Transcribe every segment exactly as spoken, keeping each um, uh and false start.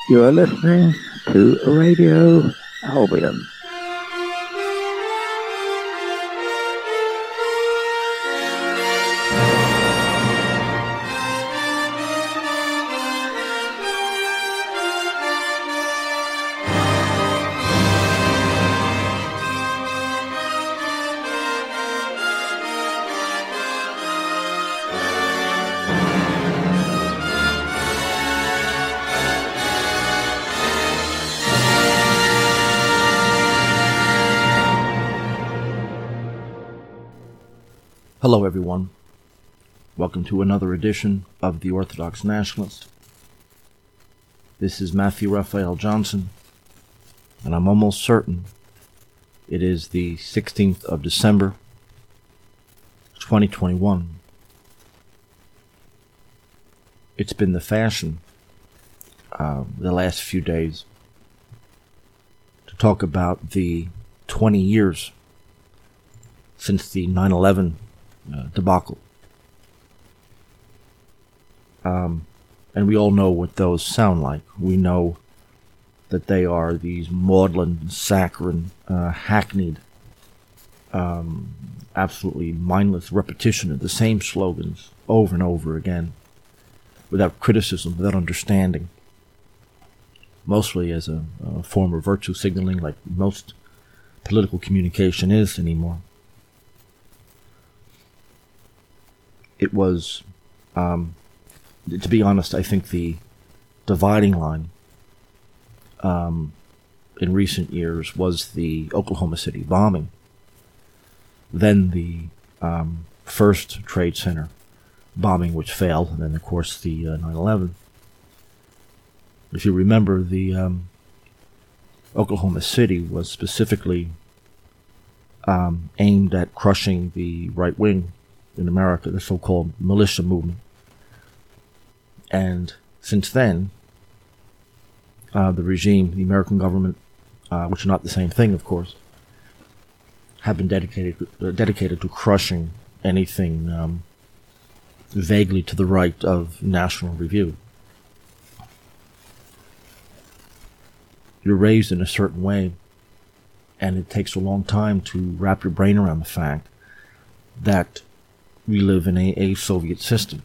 You are listening to Radio Albion. Hello everyone, welcome to another edition of The Orthodox Nationalist. This is Matthew Raphael Johnson, and I'm almost certain it is the sixteenth of December, twenty twenty-one. It's been the fashion uh, the last few days to talk about the twenty years since the nine eleven Uh, debacle. Um, and we all know what those sound like. We know that they are these maudlin, saccharine, uh, hackneyed, um, absolutely mindless repetition of the same slogans over and over again, without criticism, without understanding, mostly as a, a form of virtue signaling, like most political communication is anymore. It was, um, to be honest, I think the dividing line um, in recent years was the Oklahoma City bombing, then the um, first Trade Center bombing, which failed, and then, of course, the uh, nine eleven. If you remember, the um, Oklahoma City was specifically um, aimed at crushing the right wing in America, the so-called militia movement. And since then, uh, the regime, the American government, uh, which are not the same thing, of course, have been dedicated uh, dedicated to crushing anything um, vaguely to the right of national review. You're raised in a certain way, and it takes a long time to wrap your brain around the fact that we live in a, a Soviet system.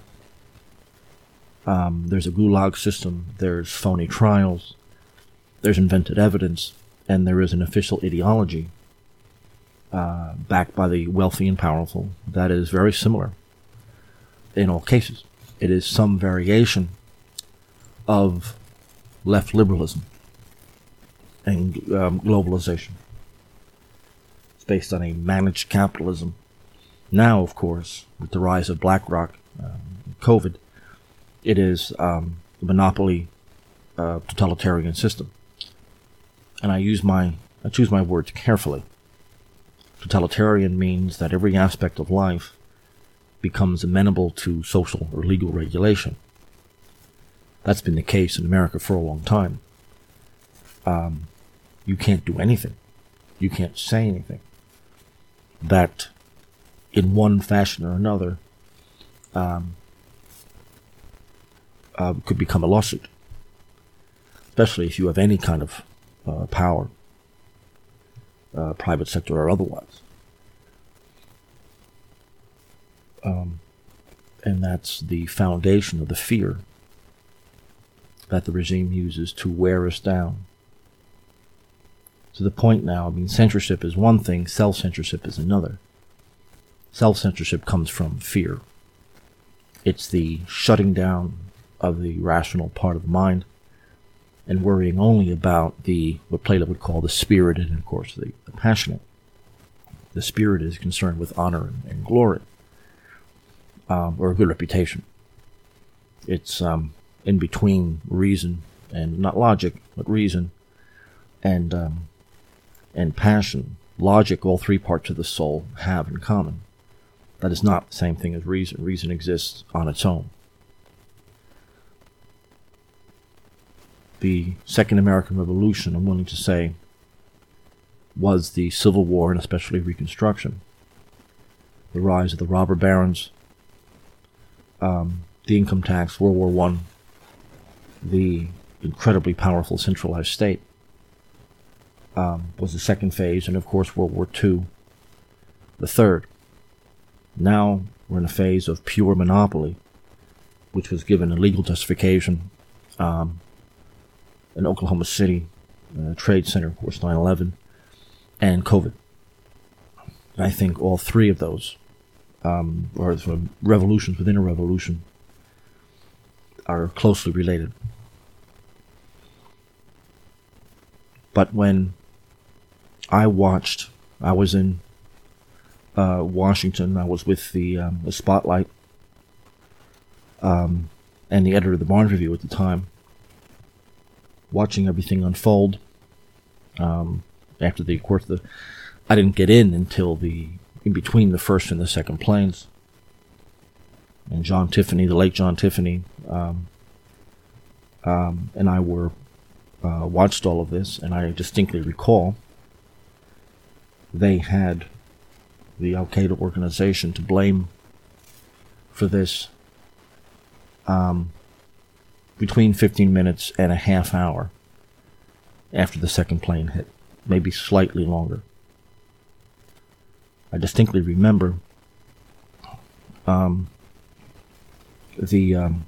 Um, there's a gulag system, there's phony trials, there's invented evidence, and there is an official ideology uh, backed by the wealthy and powerful that is very similar in all cases. It is some variation of left liberalism and um, globalization. It's based on a managed capitalism. Now, of course, with the rise of BlackRock, um, COVID, it is um, a monopoly uh, totalitarian system. And I use my, I choose my words carefully. Totalitarian means that every aspect of life becomes amenable to social or legal regulation. That's been the case in America for a long time. Um, you can't do anything. You can't say anything that in one fashion or another, um, uh, could become a lawsuit, especially if you have any kind of uh, power, uh, private sector or otherwise. Um, and that's the foundation of the fear that the regime uses to wear us down. To the point now, I mean, censorship is one thing, self-censorship is another. Self-censorship comes from fear. It's the shutting down of the rational part of the mind and worrying only about the, what Plato would call the spirited and, of course, the, the passionate. The spirit is concerned with honor and, and glory, um, or a good reputation. It's um, in between reason and, not logic, but reason and, um, and passion. Logic, all three parts of the soul have in common. That is not the same thing as reason. Reason exists on its own. The Second American Revolution, I'm willing to say, was the Civil War and especially Reconstruction. The rise of the robber barons, um, the income tax, World War One, the incredibly powerful centralized state, um, was the second phase, and of course World War Two, the third. Now we're in a phase of pure monopoly, which was given a legal justification um, in Oklahoma City, uh, Trade Center, of course, nine eleven, and COVID. And I think all three of those um, are sort of revolutions within a revolution, are closely related. But when I watched, I was in uh, Washington, I was with the, um, the Spotlight um, and the editor of the Barnes Review at the time, watching everything unfold. Um, after the, of course, the, I didn't get in until the, in between the first and the second planes. And John Tiffany, the late John Tiffany, um, um, and I were, uh, watched all of this, and I distinctly recall they had the Al-Qaeda organization to blame for this, um, between fifteen minutes and a half hour after the second plane hit, maybe slightly longer. I distinctly remember um, the um,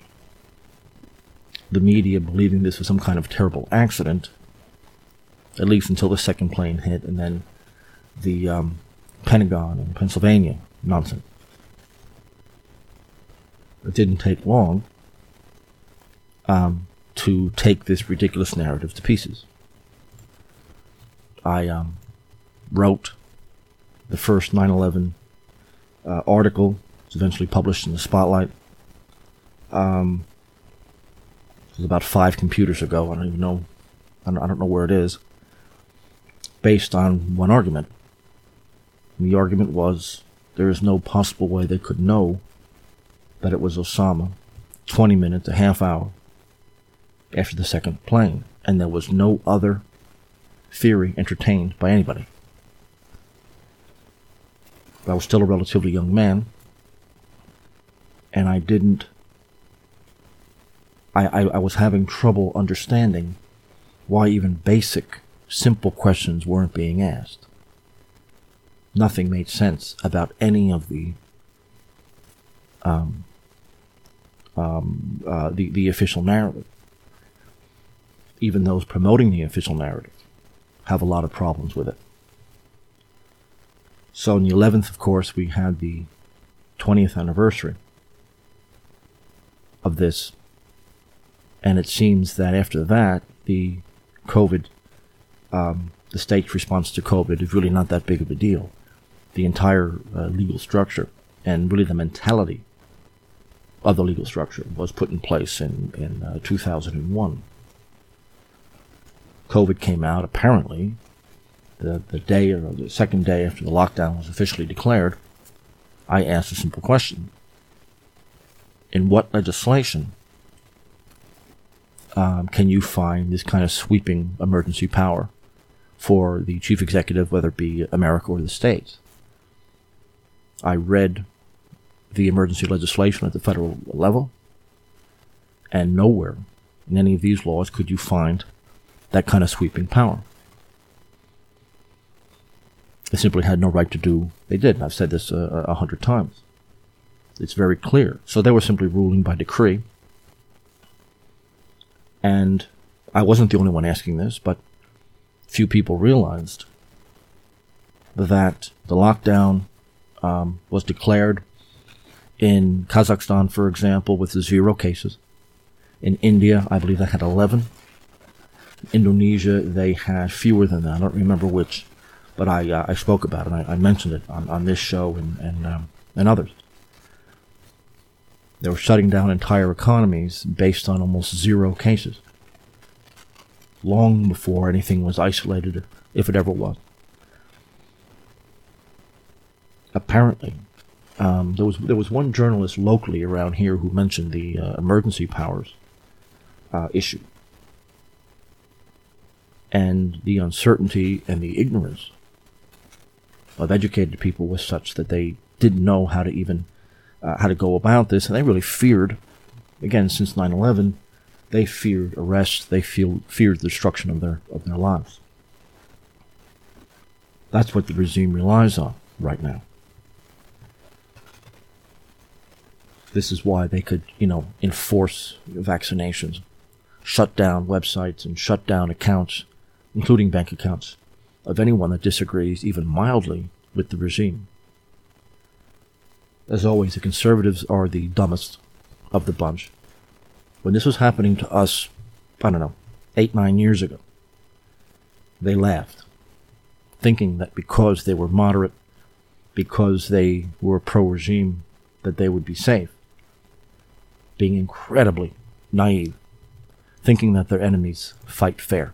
the media believing this was some kind of terrible accident, at least until the second plane hit, and then the um, Pentagon in Pennsylvania nonsense. It didn't take long um, to take this ridiculous narrative to pieces. I um, wrote the first nine eleven uh, article. It was eventually published in the Spotlight. Um, it was about five computers ago. I don't even know. I don't, I don't know where it is. Based on one argument. And the argument was there is no possible way they could know that it was Osama twenty minutes, a half hour after the second plane. And there was no other theory entertained by anybody. I was still a relatively young man, and I didn't, I, I, I was having trouble understanding why even basic, simple questions weren't being asked. Nothing made sense about any of the, um, um, uh, the, the official narrative. Even those promoting the official narrative have a lot of problems with it. So on the eleventh, of course, we had the twentieth anniversary of this. And it seems that after that, the COVID, um, the state's response to COVID is really not that big of a deal. The entire uh, legal structure and really the mentality of the legal structure was put in place in, in uh, two thousand one. COVID came out, apparently, the, the day or the second day after the lockdown was officially declared. I asked a simple question. In what legislation um, can you find this kind of sweeping emergency power for the chief executive, whether it be America or the States? I read the emergency legislation at the federal level, and nowhere in any of these laws could you find that kind of sweeping power. They simply had no right to do. They did. I've said this a, a hundred times. It's very clear. So they were simply ruling by decree. And I wasn't the only one asking this, but few people realized that the lockdown um, was declared in Kazakhstan, for example, with zero cases. In India, I believe they had eleven. In Indonesia, they had fewer than that. I don't remember which. But I uh, I spoke about it. I, I mentioned it on, on this show and and, um, and others. They were shutting down entire economies based on almost zero cases, long before anything was isolated, if it ever was. Apparently, um, there was there was one journalist locally around here who mentioned the uh, emergency powers uh, issue, and the uncertainty and the ignorance of educated people was such that they didn't know how to even uh, how to go about this, and they really feared, again, since nine eleven, They feared arrest. They feel, feared the destruction of their of their lives. That's what the regime relies on right now. This is why they could, you know, enforce vaccinations, shut down websites and shut down accounts, including bank accounts, of anyone that disagrees even mildly with the regime. As always, the conservatives are the dumbest of the bunch. When this was happening to us, I don't know, eight, nine years ago, they laughed, thinking that because they were moderate, because they were pro-regime, that they would be safe. Being incredibly naive, thinking that their enemies fight fair.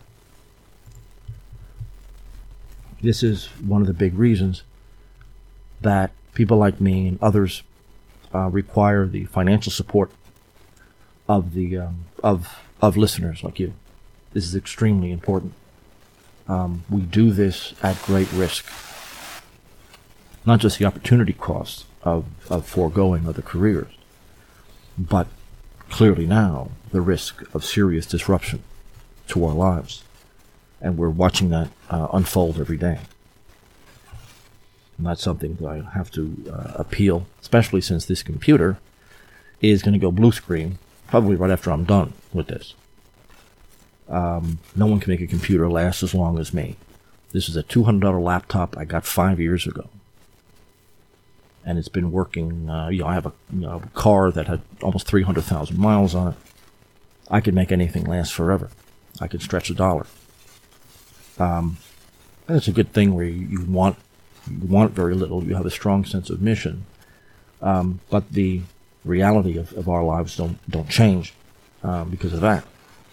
This is one of the big reasons that people like me and others uh, require the financial support of the um, of of listeners like you. This is extremely important. Um, we do this at great risk. Not just the opportunity cost of, of foregoing other careers, but clearly now the risk of serious disruption to our lives. And we're watching that uh, unfold every day. And that's something that I have to uh, appeal, especially since this computer is going to go blue screen probably right after I'm done with this. Um, no one can make a computer last as long as me. This is a two hundred dollars laptop I got five years ago. And it's been working. Uh, you know, I have a, you know, a car that had almost three hundred thousand miles on it. I could make anything last forever. I could stretch a dollar. Um, and it's a good thing where you, you want you want very little. You have a strong sense of mission. Um, but the reality of, of our lives don't don't change uh, because of that.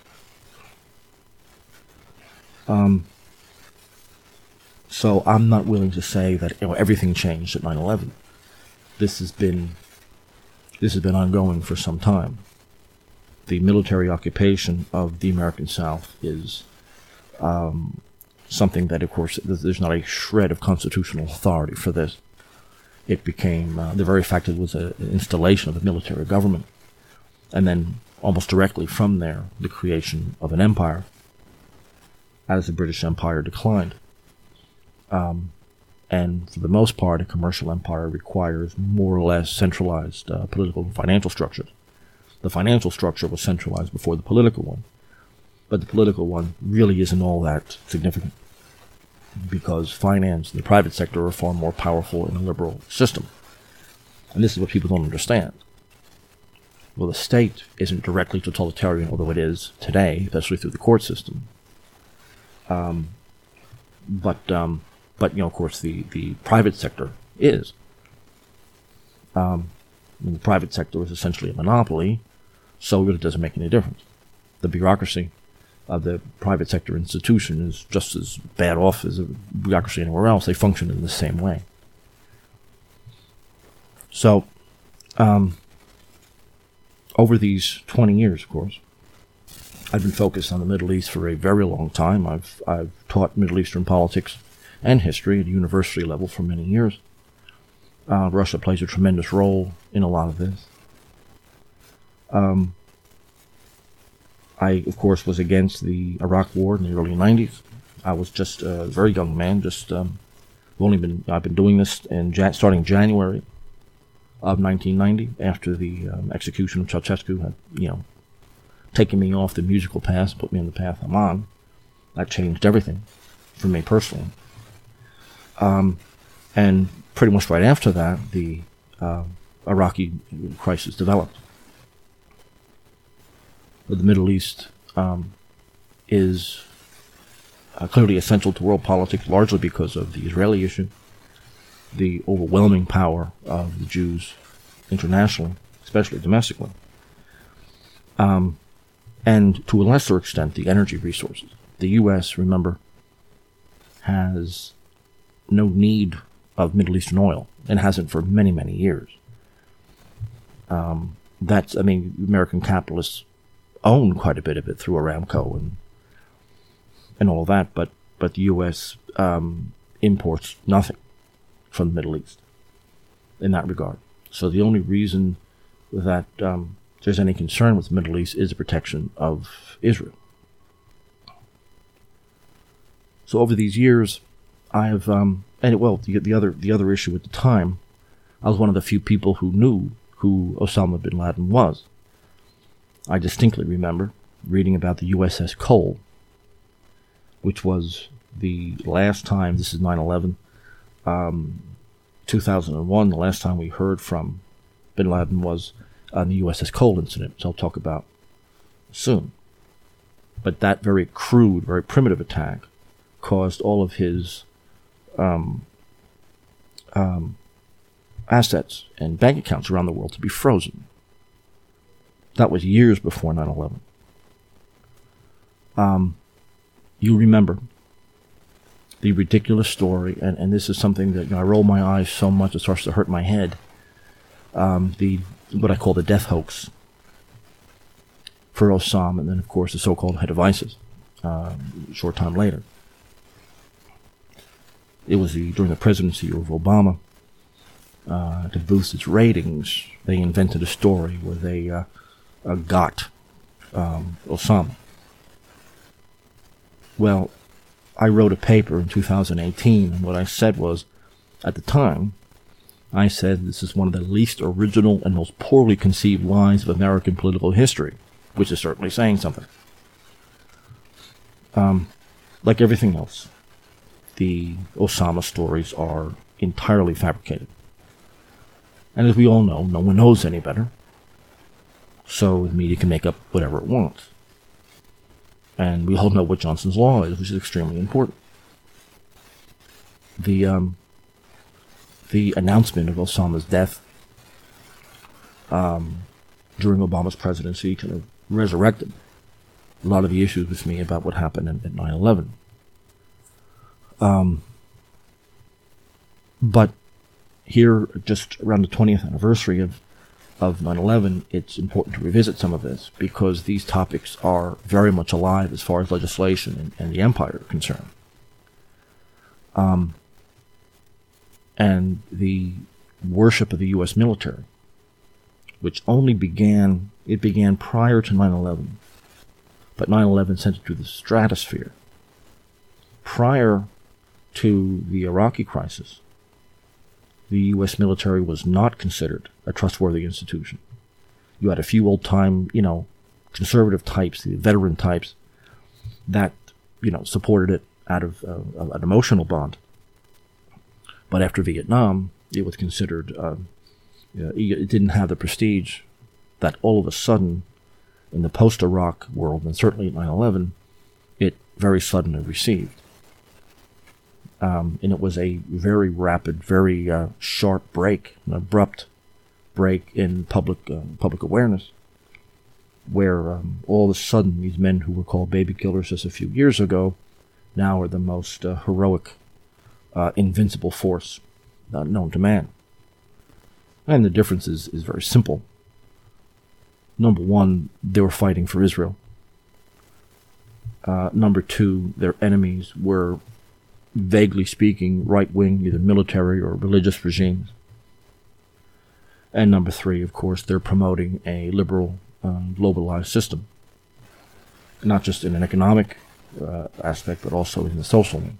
Um, so I'm not willing to say that, you know, everything changed at nine eleven. This has been this has been ongoing for some time. The military occupation of the American South is um, something that, of course, there's not a shred of constitutional authority for this. It became uh, the very fact that it was a, an installation of a military government, and then almost directly from there, the creation of an empire, as the British Empire declined. Um, and for the most part, a commercial empire requires more or less centralized uh, political and financial structures. The financial structure was centralized before the political one, but the political one really isn't all that significant, because finance and the private sector are far more powerful in a liberal system. And this is what people don't understand. Well, the state isn't directly totalitarian, although it is today, especially through the court system. Um, but, um, but you know, of course, the, the private sector is. Um, the private sector is essentially a monopoly, so it really doesn't make any difference. The bureaucracy of the private sector institution is just as bad off as a bureaucracy anywhere else. They function in the same way. So, um, over these twenty years, of course, I've been focused on the Middle East for a very long time. I've I've taught Middle Eastern politics and history at a university level for many years. Uh, Russia plays a tremendous role in a lot of this. Um, I, of course, was against the Iraq War in the early nineties. I was just a very young man. Just um, only been I've been doing this in Jan- starting January of nineteen ninety, after the um, execution of Ceausescu had, you know, taken me off the musical path, put me on the path I'm on. That changed everything for me personally. Um, and pretty much right after that, the uh, Iraqi crisis developed. But the Middle East um, is uh, clearly essential to world politics, largely because of the Israeli issue, the overwhelming power of the Jews internationally, especially domestically, um, and to a lesser extent, the energy resources. The U S, remember, has no need of Middle Eastern oil, and hasn't for many, many years. Um, that's, I mean, American capitalists own quite a bit of it through Aramco and and all that, but, but the U S um, imports nothing from the Middle East in that regard. So the only reason that um, there's any concern with the Middle East is the protection of Israel. So over these years, I have, um, and well, the, the other the other issue at the time, I was one of the few people who knew who Osama bin Laden was. I distinctly remember reading about the U S S Cole, which was the last time, this is nine eleven, um, two thousand one, the last time we heard from bin Laden was on the U S S Cole incident, which I'll talk about soon. But that very crude, very primitive attack caused all of his um, um, assets and bank accounts around the world to be frozen. That was years before nine eleven. Um, you remember the ridiculous story, and, and this is something that, you know, I roll my eyes so much it starts to hurt my head. Um, the what I call the death hoax for Osama, and then of course the so-called head of ISIS. Uh, a short time later, it was the, during the presidency of Obama. Uh, to boost its ratings, they invented a story where they uh, uh, got um, Osama. Well, I wrote a paper in two thousand eighteen, and what I said was, at the time, I said this is one of the least original and most poorly conceived lies of American political history, which is certainly saying something. Um, like everything else, the Osama stories are entirely fabricated. And as we all know, no one knows any better. So the media can make up whatever it wants. And we all know what Johnson's Law is, which is extremely important. The um, the announcement of Osama's death um, during Obama's presidency kind of resurrected a lot of the issues with me about what happened at nine eleven. Um, but here, just around the twentieth anniversary of, of nine eleven, it's important to revisit some of this because these topics are very much alive as far as legislation and, and the empire are concerned. Um, and the worship of the U S military, which only began, it began prior to nine eleven, but nine eleven sent it to the stratosphere. Prior to the Iraqi crisis, the U S military was not considered a trustworthy institution. You had a few old-time, you know, conservative types, the veteran types, that, you know, supported it out of uh, an emotional bond. But after Vietnam, it was considered, uh, it didn't have the prestige that all of a sudden, in the post-Iraq world, and certainly at nine eleven, it very suddenly received. Um, and it was a very rapid, very uh, sharp break, an abrupt break in public uh, public awareness, where um, all of a sudden these men who were called baby killers just a few years ago now are the most uh, heroic, uh, invincible force uh, known to man. And the difference is, is very simple. Number one, they were fighting for Israel. Uh, number two, their enemies were, vaguely speaking, right-wing, either military or religious regimes. And number three, of course, they're promoting a liberal, uh, globalized system. Not just in an economic uh, aspect, but also in the social one.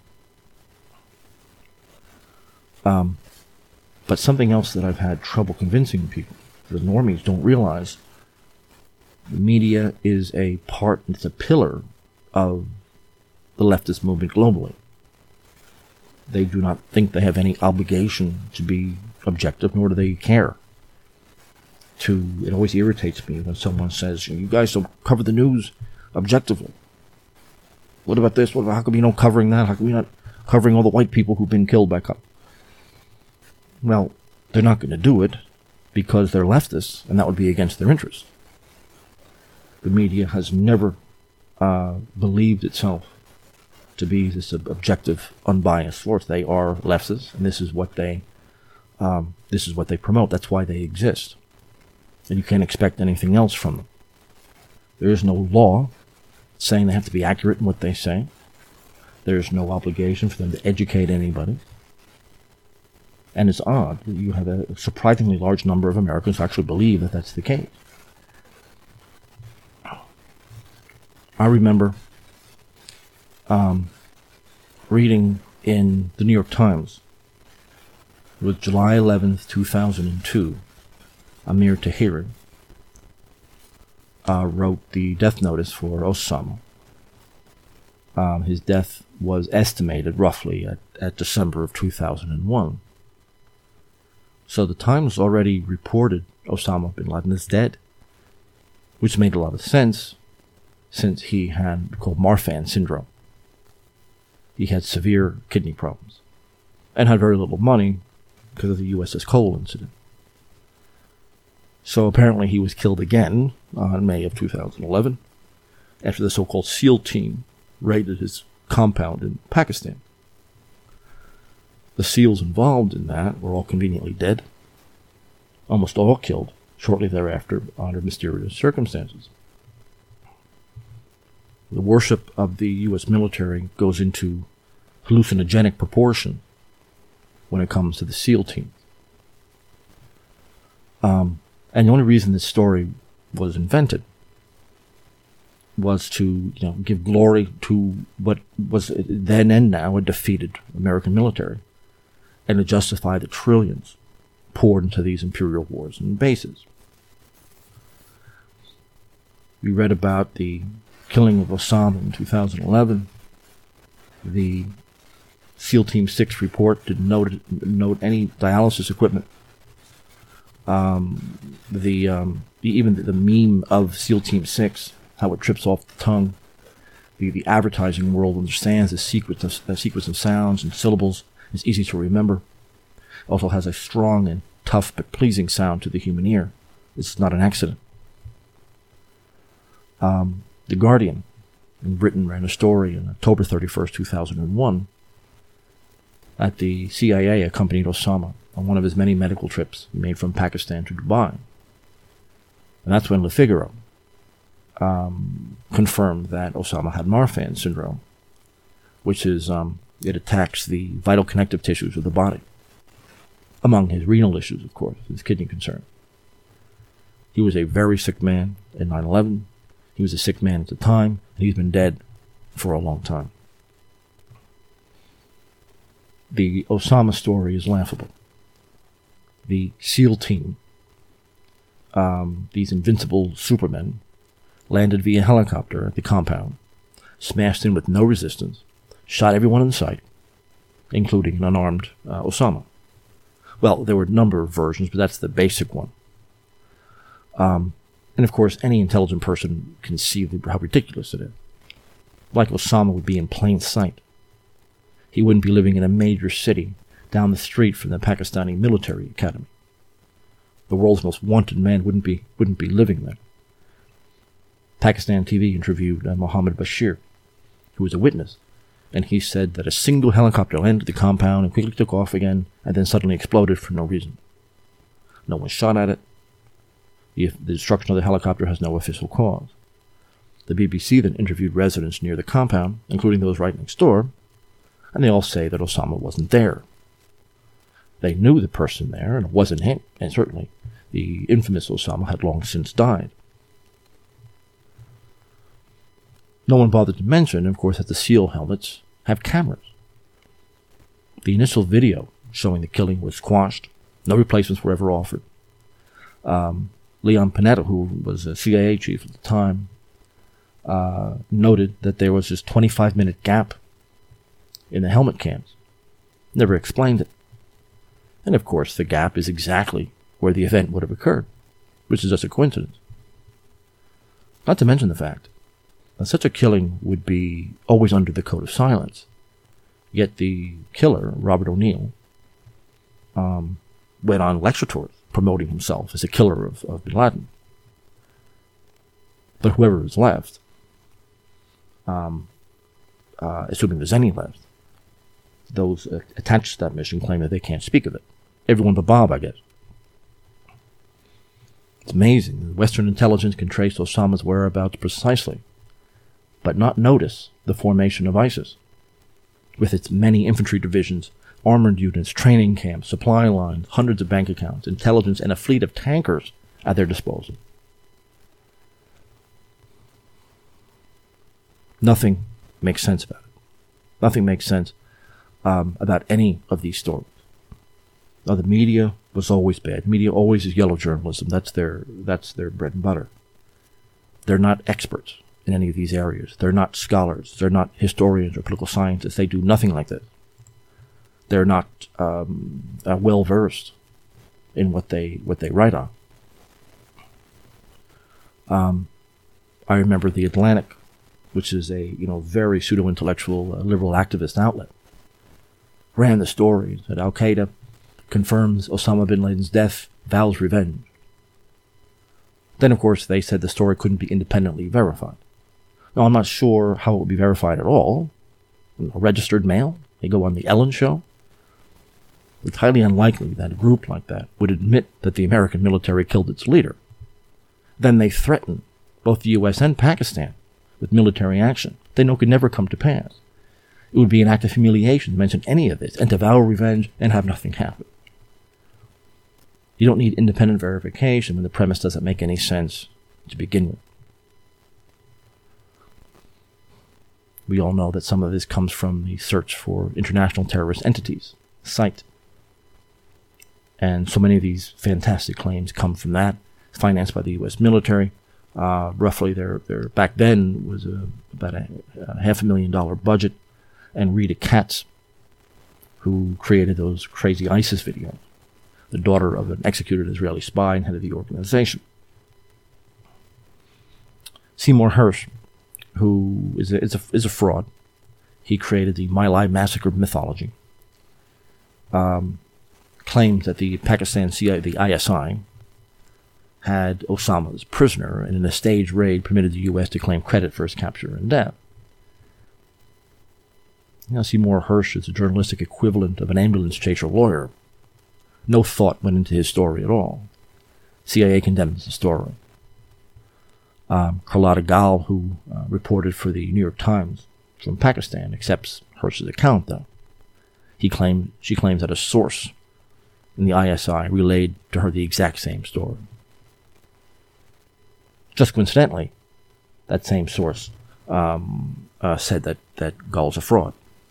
Um, but something else that I've had trouble convincing people, the normies don't realize, the media is a part, it's a pillar of the leftist movement globally. They do not think they have any obligation to be objective, nor do they care. To it always irritates me when someone says, "You guys don't cover the news objectively. What about this? What about, how come you not covering that? How come you're not covering all the white people who've been killed back up?" Well, they're not going to do it because they're leftists, and that would be against their interests. The media has never uh, believed itself to be this objective, unbiased force. They are leftists, and this is what they um, this is what they promote. That's why they exist, and you can't expect anything else from them. There is no law saying they have to be accurate in what they say. There is no obligation for them to educate anybody. And it's odd that you have a surprisingly large number of Americans who actually believe that that's the case. I remember um, reading in the New York Times, it was July eleventh, two thousand two, Amir Tahiri uh, wrote the death notice for Osama. Um, his death was estimated roughly at, at December of two thousand one. So the Times already reported Osama bin Laden is dead, which made a lot of sense since he had called Marfan syndrome. He had severe kidney problems and had very little money because of the U S S Cole incident. So apparently he was killed again on May of two thousand eleven after the so-called SEAL team raided his compound in Pakistan. The SEALs involved in that were all conveniently dead, almost all killed shortly thereafter under mysterious circumstances. The worship of the U S military goes into hallucinogenic proportion when it comes to the SEAL team. Um, and the only reason this story was invented was to, you know, give glory to what was then and now a defeated American military, and to justify the trillions poured into these imperial wars and bases. We read about the killing of Osama in two thousand eleven. The SEAL Team six report didn't note, note any dialysis equipment. Um, the um, even the meme of SEAL Team six, how it trips off the tongue. The, the advertising world understands the sequence of, the sequence of sounds and syllables. It's easy to remember. Also has a strong and tough but pleasing sound to the human ear. It's not an accident. Um, the Guardian in Britain ran a story on October thirty-first, two thousand one, that the C I A accompanied Osama on one of his many medical trips he made from Pakistan to Dubai. And that's when Le Figaro um, confirmed that Osama had Marfan syndrome, which is, um, it attacks the vital connective tissues of the body. Among his renal issues, of course, his kidney concern. He was a very sick man in nine eleven. He was a sick man at the time, and he's been dead for a long time. The Osama story is laughable. The SEAL team, um, these invincible supermen, landed via helicopter at the compound, smashed in with no resistance, shot everyone in sight, including an unarmed uh, Osama. Well, there were a number of versions, but that's the basic one. Um, and of course, any intelligent person can see how ridiculous it is. Like Osama would be in plain sight. He wouldn't be living in a major city down the street from the Pakistani military academy. The world's most wanted man wouldn't be wouldn't be living there. Pakistan T V interviewed uh, Mohammed Bashir, who was a witness, and he said that a single helicopter landed the compound and quickly took off again, and then suddenly exploded for no reason. No one shot at it. The, the destruction of the helicopter has no official cause. The B B C then interviewed residents near the compound, including those right next door, and they all say that Osama wasn't there. They knew the person there, and it wasn't him, and certainly the infamous Osama had long since died. No one bothered to mention, of course, that the SEAL helmets have cameras. The initial video showing the killing was quashed. No replacements were ever offered. Um, Leon Panetta, who was a C I A chief at the time, uh, noted that there was this twenty-five minute gap in the helmet cams. Never explained it. And of course, the gap is exactly where the event would have occurred, which is just a coincidence. Not to mention the fact that such a killing would be always under the code of silence. Yet the killer, Robert O'Neill, um, went on lecture tours promoting himself as a killer of, of bin Laden. But whoever is left, um, uh, assuming there's any left, those uh, attached to that mission claim that they can't speak of it. Everyone but Bob, I guess. It's amazing. Western intelligence can trace Osama's whereabouts precisely, but not notice the formation of ISIS, with its many infantry divisions, armored units, training camps, supply lines, hundreds of bank accounts, intelligence, and a fleet of tankers at their disposal. Nothing makes sense about it. Nothing makes sense um, about any of these stories. Now, the media was always bad. Media always is yellow journalism. That's their that's their bread and butter. They're not experts in any of these areas. They're not scholars. They're not historians or political scientists. They do nothing like this. They're not um, uh, well versed in what they what they write on. Um, I remember the Atlantic, which is a you know very pseudo-intellectual uh, liberal activist outlet, ran the story that Al Qaeda confirms Osama bin Laden's death, vows revenge. Then, of course, they said the story couldn't be independently verified. Now, I'm not sure how it would be verified at all. A registered mail? They go on the Ellen Show? It's highly unlikely that a group like that would admit that the American military killed its leader. Then they threaten both the U S and Pakistan with military action they know could never come to pass. It would be an act of humiliation to mention any of this and to vow revenge and have nothing happen. You don't need independent verification when the premise doesn't make any sense to begin with. We all know that some of this comes from the Search for International Terrorist Entities site. And so many of these fantastic claims come from that, financed by the U S military. Uh, roughly, their, their back then was a, about a, a half a million dollar budget. And Rita Katz, who created those crazy ISIS videos, the daughter of an executed Israeli spy and head of the organization. Seymour Hersh, who is a, is a, is a fraud. He created the My Lai massacre mythology. Um, claims that the Pakistan C I A, the I S I, had Osama as prisoner and in a staged raid permitted the U S to claim credit for his capture and death. You know, Seymour Hersh is a journalistic equivalent of an ambulance chaser lawyer. No thought went into his story at all. C I A condemns the story. Um, Carlotta Gall, who uh, reported for the New York Times from Pakistan, accepts Hersh's account, though. He claimed, she claims that a source in the I S I relayed to her the exact same story. Just coincidentally, that same source um, uh, said that, that Gall's a fraud.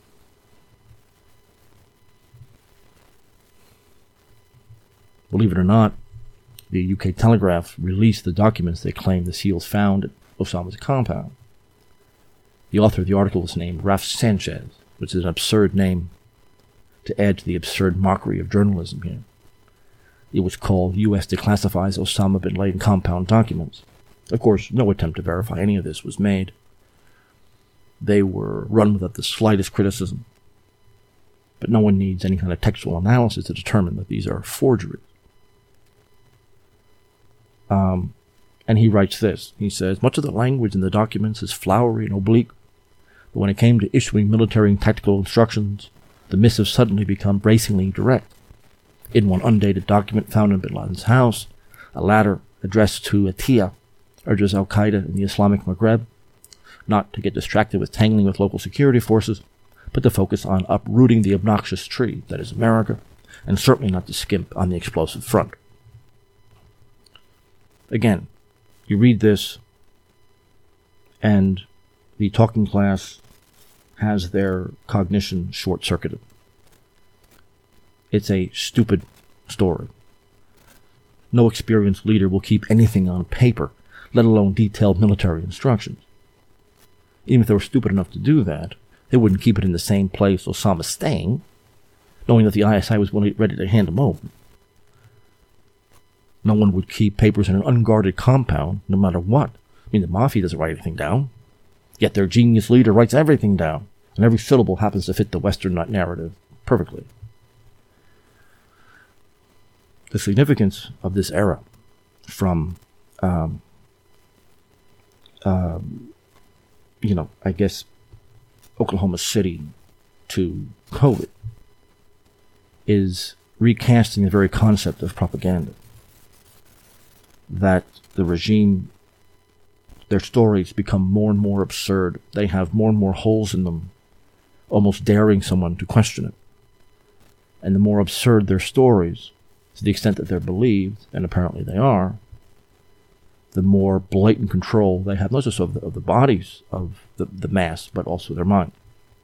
Believe it or not, the U K Telegraph released the documents they claim the SEALs found at Osama's compound. The author of the article was named Raf Sanchez, which is an absurd name to add to the absurd mockery of journalism here. It was called U S Declassifies Osama bin Laden Compound Documents. Of course, no attempt to verify any of this was made. They were run without the slightest criticism. But no one needs any kind of textual analysis to determine that these are forgeries. Um, and he writes this. He says, much of the language in the documents is flowery and oblique, but when it came to issuing military and tactical instructions, the missives suddenly become bracingly direct. In one undated document found in bin Laden's house, a letter addressed to Atiyah urges al-Qaeda in the Islamic Maghreb not to get distracted with tangling with local security forces, but to focus on uprooting the obnoxious tree that is America, and certainly not to skimp on the explosive front. Again, you read this, and the talking class has their cognition short-circuited. It's a stupid story. No experienced leader will keep anything on paper, let alone detailed military instructions. Even if they were stupid enough to do that, they wouldn't keep it in the same place Osama's staying, knowing that the I S I was ready to hand him over. No one would keep papers in an unguarded compound, no matter what. I mean, the Mafia doesn't write anything down. Yet their genius leader writes everything down, and every syllable happens to fit the Western narrative perfectly. The significance of this era, from, um, um, you know, I guess, Oklahoma City to COVID, is recasting the very concept of propaganda. That the regime, their stories become more and more absurd. They have more and more holes in them, almost daring someone to question it. And the more absurd their stories, to the extent that they're believed, and apparently they are, the more blatant control they have, not just of the, of the bodies of the, the mass, but also their mind.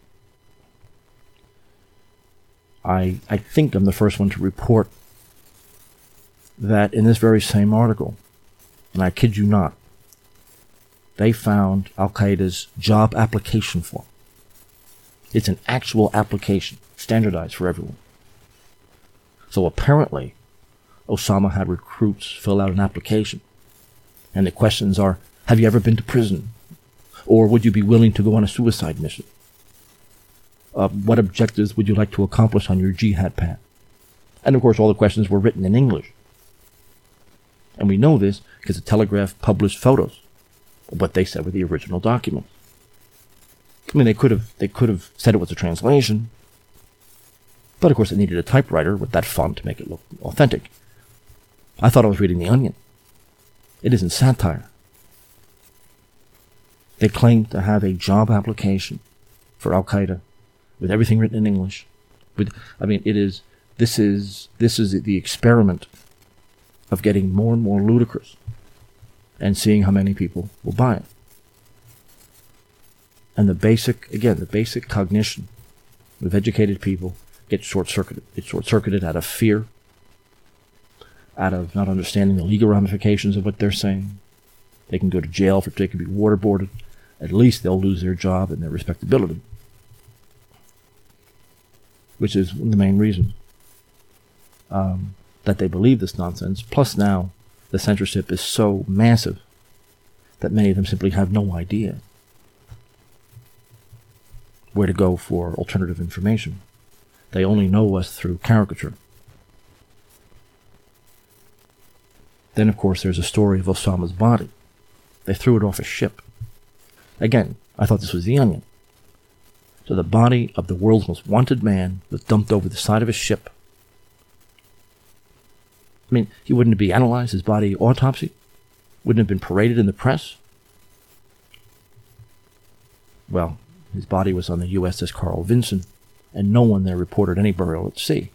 I, I think I'm the first one to report that in this very same article, and I kid you not, they found Al-Qaeda's job application form. It's an actual application, standardized for everyone. So apparently, Osama had recruits fill out an application. And the questions are, have you ever been to prison? Or would you be willing to go on a suicide mission? Uh, what objectives would you like to accomplish on your jihad path? And of course, all the questions were written in English. And we know this because the Telegraph published photos of what they said were the original documents. I mean, they could have they could have said it was a translation, but of course, it needed a typewriter with that font to make it look authentic. I thought I was reading The Onion. It isn't satire. They claim to have a job application for Al-Qaeda with everything written in English. With, I mean, it is. This is this is the experiment of getting more and more ludicrous, and seeing how many people will buy it. And the basic, again, the basic cognition of educated people gets short-circuited. It's short-circuited out of fear, out of not understanding the legal ramifications of what they're saying. They can go to jail for, they can be waterboarded. At least they'll lose their job and their respectability, which is the main reason um, that they believe this nonsense. Plus now, the censorship is so massive that many of them simply have no idea where to go for alternative information. They only know us through caricature. Then, of course, there's a story of Osama's body. They threw it off a ship. Again, I thought this was The Onion. So the body of the world's most wanted man was dumped over the side of a ship. I mean, he wouldn't be analyzed, his body autopsy? Wouldn't have been paraded in the press? Well, his body was on the U S S Carl Vinson, and no one there reported any burial at sea.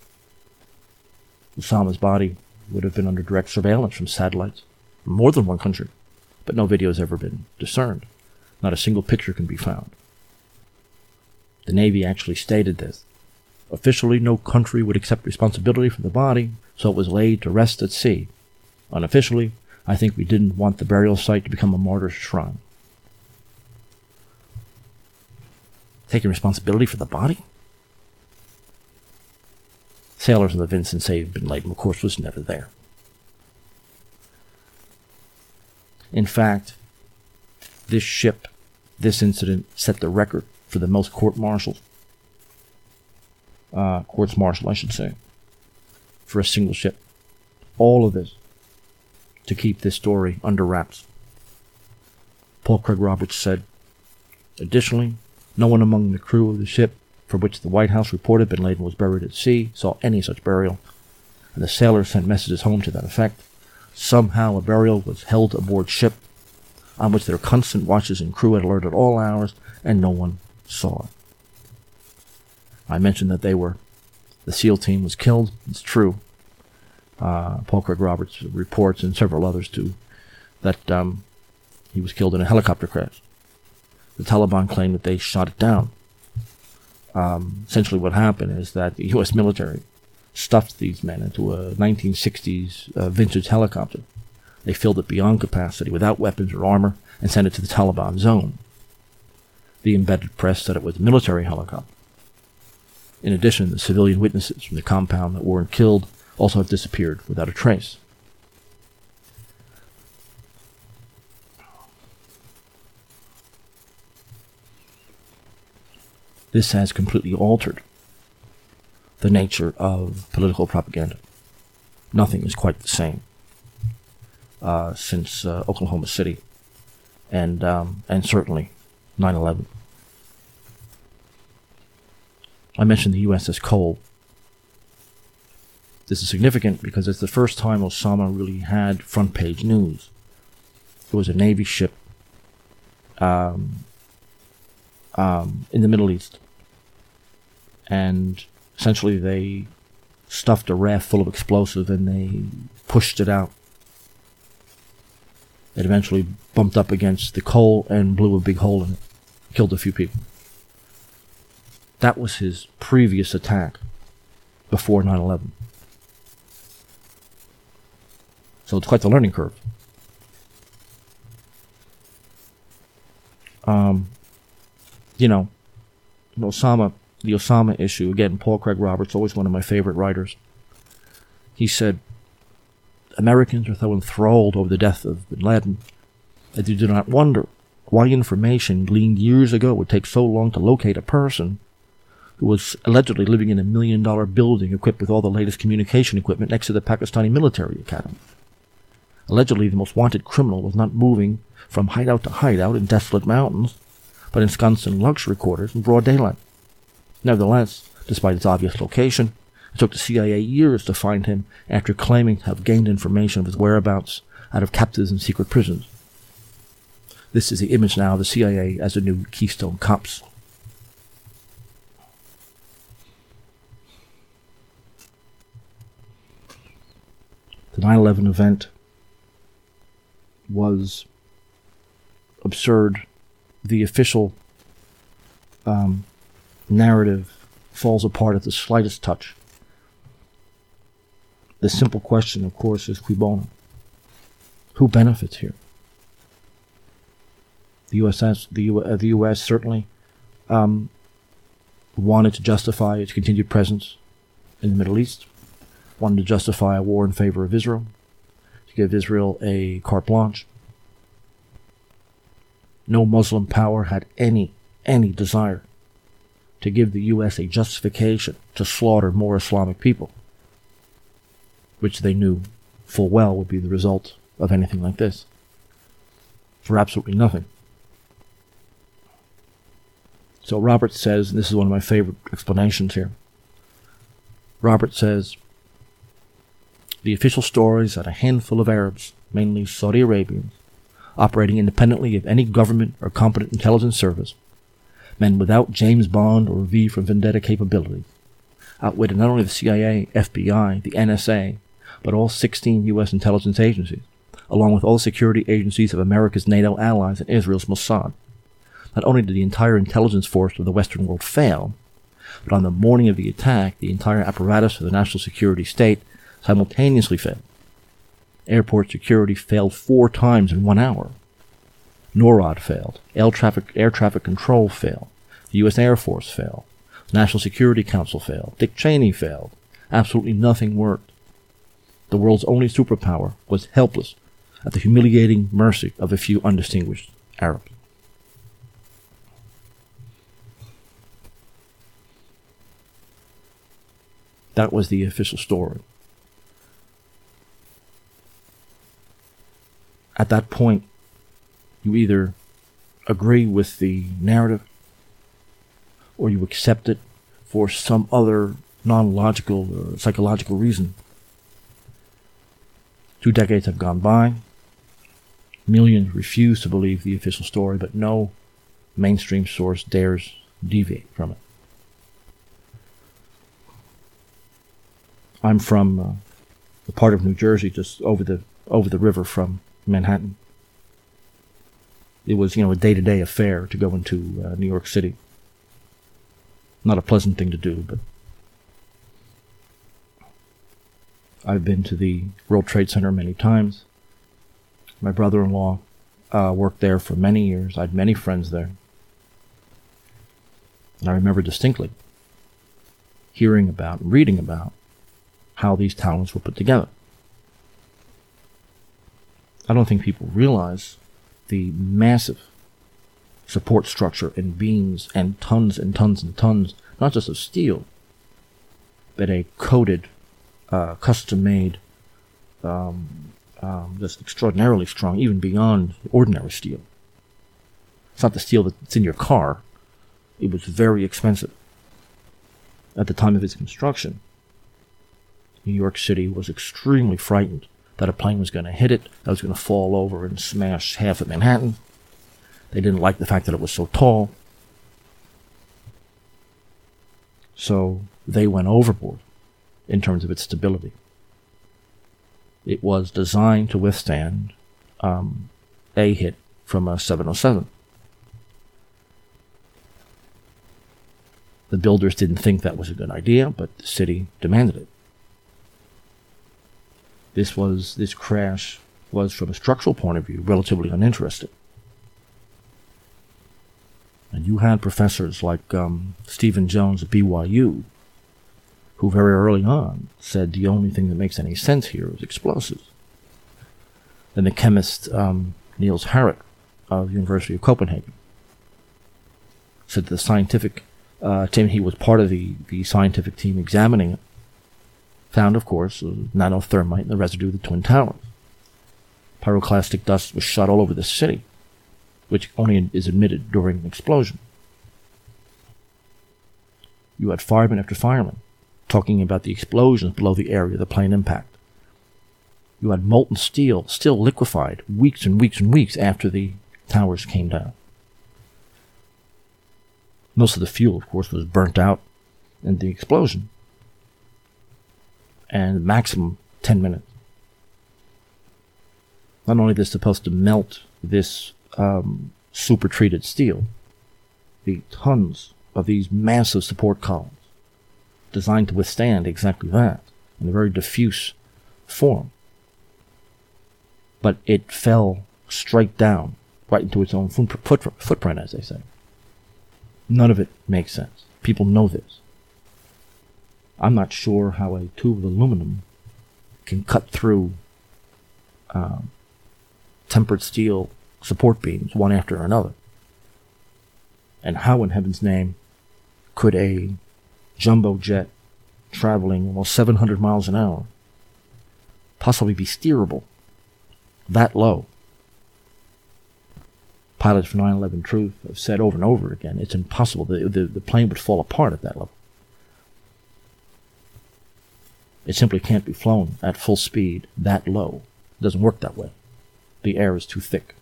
Osama's body would have been under direct surveillance from satellites from more than one country, but no video has ever been discerned. Not a single picture can be found. The Navy actually stated this. Officially, no country would accept responsibility for the body, so it was laid to rest at sea. Unofficially, I think we didn't want the burial site to become a martyr's shrine. Taking responsibility for the body? Sailors on the Vinson say bin Laden, of course, was never there. In fact, this ship, this incident, set the record for the most court-martials. Uh, courts-martial, I should say, for a single ship. All of this to keep this story under wraps. Paul Craig Roberts said, additionally, no one among the crew of the ship for which the White House reported bin Laden was buried at sea saw any such burial, and the sailors sent messages home to that effect. Somehow a burial was held aboard ship, on which their constant watches and crew had alerted at all hours, and no one saw it. I mentioned that they were, the SEAL team was killed. It's true. Uh, Paul Craig Roberts reports, and several others too, that um, he was killed in a helicopter crash. The Taliban claimed that they shot it down. Um, essentially what happened is that the U S military stuffed these men into a nineteen sixties uh, vintage helicopter. They filled it beyond capacity without weapons or armor and sent it to the Taliban zone. The embedded press said it was a military helicopter. In addition, the civilian witnesses from the compound that weren't killed also have disappeared without a trace. This has completely altered the nature of political propaganda. Nothing is quite the same uh, since uh, Oklahoma City and um, and certainly nine eleven. I mentioned the U S S Cole. This is significant because it's the first time Osama really had front page news. It was a Navy ship um, um, in the Middle East, and essentially they stuffed a raft full of explosive and they pushed it out It eventually bumped up against the coal and blew a big hole in it. Killed a few people. That was his previous attack before nine eleven. So it's quite the learning curve. Um, you know, Osama, the Osama issue, again, Paul Craig Roberts, always one of my favorite writers. He said, Americans are so enthralled over the death of bin Laden that they do not wonder why information gleaned years ago would take so long to locate a person who was allegedly living in a million-dollar building equipped with all the latest communication equipment next to the Pakistani military academy. Allegedly, the most wanted criminal was not moving from hideout to hideout in desolate mountains, but ensconced in luxury quarters in broad daylight. Nevertheless, despite its obvious location, it took the C I A years to find him after claiming to have gained information of his whereabouts out of captives in secret prisons. This is the image now of the C I A as the new Keystone Cops. The nine eleven event was absurd. The official um, narrative falls apart at the slightest touch. The simple question, of course, is cui bono? Who benefits here? The U S, the, U, uh, the U S certainly um, wanted to justify its continued presence in the Middle East, wanted to justify a war in favor of Israel, to give Israel a carte blanche. No Muslim power had any, any desire to give the U S a justification to slaughter more Islamic people, which they knew full well would be the result of anything like this, for absolutely nothing. So Robert says, and this is one of my favorite explanations here, Robert says, the official stories that a handful of Arabs, mainly Saudi Arabians, operating independently of any government or competent intelligence service, men without James Bond or V for Vendetta capabilities, outwitted not only the C I A, F B I, the N S A, but all sixteen U S intelligence agencies, along with all security agencies of America's NATO allies and Israel's Mossad. Not only did the entire intelligence force of the Western world fail, but on the morning of the attack, the entire apparatus of the national security state simultaneously failed. Airport security failed four times in one hour. NORAD failed. Air traffic, air traffic control failed. The U S Air Force failed. The National Security Council failed. Dick Cheney failed. Absolutely nothing worked. The world's only superpower was helpless at the humiliating mercy of a few undistinguished Arabs. That was the official story. At that point, you either agree with the narrative or you accept it for some other non-logical or psychological reason. Two decades have gone by. Millions refuse to believe the official story, but no mainstream source dares deviate from it. I'm from uh, the part of New Jersey just over the over the river from Manhattan. It was, you know, a day-to-day affair to go into uh, New York City. Not a pleasant thing to do, but I've been to the World Trade Center many times. My brother-in-law uh, worked there for many years. I had many friends there. And I remember distinctly hearing about and reading about how these towers were put together. I don't think people realize the massive support structure and beams and tons and tons and tons, not just of steel, but a coated, uh, custom-made, um, um, just extraordinarily strong, even beyond ordinary steel. It's not the steel that's in your car. It was very expensive. At the time of its construction, New York City was extremely frightened that a plane was going to hit it, that was going to fall over and smash half of Manhattan. They didn't like the fact that it was so tall. So they went overboard in terms of its stability. It was designed to withstand um, a hit from a seven oh seven. The builders didn't think that was a good idea, but the city demanded it. This was this crash was, from a structural point of view, relatively uninteresting. And you had professors like um, Stephen Jones at B Y U, who very early on said the only thing that makes any sense here is explosives. Then the chemist um, Niels Harrit of University of Copenhagen said that the scientific uh, team, he was part of the, the scientific team examining it, found, of course, nanothermite in the residue of the Twin Towers. Pyroclastic dust was shot all over the city, which only is emitted during an explosion. You had fireman after fireman talking about the explosions below the area of the plane impact. You had molten steel still liquefied weeks and weeks and weeks after the towers came down. Most of the fuel, of course, was burnt out in the explosion. And maximum ten minutes. Not only is this supposed to melt this um, super-treated steel, the tons of these massive support columns designed to withstand exactly that in a very diffuse form. But it fell straight down, right into its own foot, foot, footprint, as they say. None of it makes sense. People know this. I'm not sure how a tube of aluminum can cut through um, tempered steel support beams one after another. And how in heaven's name could a jumbo jet traveling almost seven hundred miles an hour possibly be steerable that low? Pilots for nine eleven Truth have said over and over again, it's impossible. The, the, the plane would fall apart at that level. It simply can't be flown at full speed that low. It doesn't work that way. The air is too thick.